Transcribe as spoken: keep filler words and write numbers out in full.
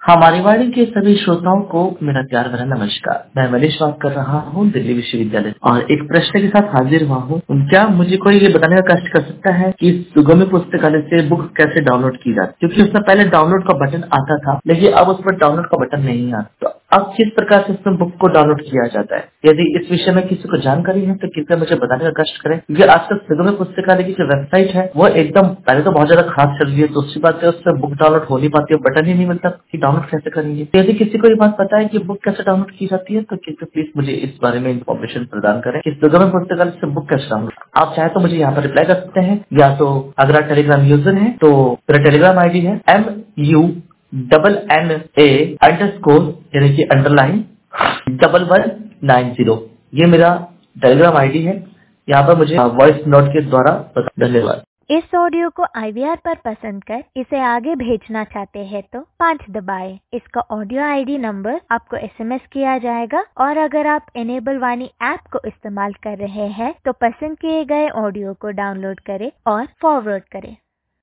हमारी वाणी के सभी श्रोताओं को मेरा प्यार भरा नमस्कार। मैं मनीष बात कर रहा हूँ दिल्ली विश्वविद्यालय और एक प्रश्न के साथ हाजिर हुआ हूँ। क्या मुझे कोई ये बताने का कष्ट कर सकता है कि सुगम्य पुस्तकालय से बुक कैसे डाउनलोड की जाती? क्योंकि उसमें पहले डाउनलोड का बटन आता था, लेकिन अब उस पर डाउनलोड का बटन नहीं आता। तो अब किस प्रकार से उसमें बुक को डाउनलोड किया जाता है? यदि इस विषय में किसी को जानकारी है तो कृपया मुझे बताने का कष्ट करें, क्योंकि आजकल सुगम्य पुस्तकालय की जो वेबसाइट है वो एकदम पहले तो बहुत ज्यादा खराब चल रही है, दूसरी बात है उससे बुक डाउनलोड हो नहीं पाती है, बटन ही नहीं मिलता कि डाउनलोड कैसे करेंगे। तो यदि किसी को ये बात पता है कि बुक कैसे डाउनलोड की जाती है तो कृपया प्लीज मुझे इस बारे में इन्फॉर्मेशन प्रदान करें कि सुगम्य पुस्तकालय से बुक कैसे डाउनलोड। आप चाहे तो मुझे यहाँ पर रिप्लाई कर सकते हैं, या तो अगर आप टेलीग्राम यूजर हैं तो मेरा टेलीग्राम आईडी है M U double N A underscore यानी कि underline double one nine zero. ये मेरा टेलीग्राम आईडी है। यहाँ पर मुझे वॉइस नोट के द्वारा बता। धन्यवाद। इस ऑडियो को आई वी आर पर पसंद कर इसे आगे भेजना चाहते हैं तो पाँच दबाएं। इसका ऑडियो आई डी नंबर आपको एस एम एस किया जाएगा और अगर आप एनेबल वाणी ऐप को इस्तेमाल कर रहे हैं तो पसंद किए गए ऑडियो को डाउनलोड करें और फॉरवर्ड करें।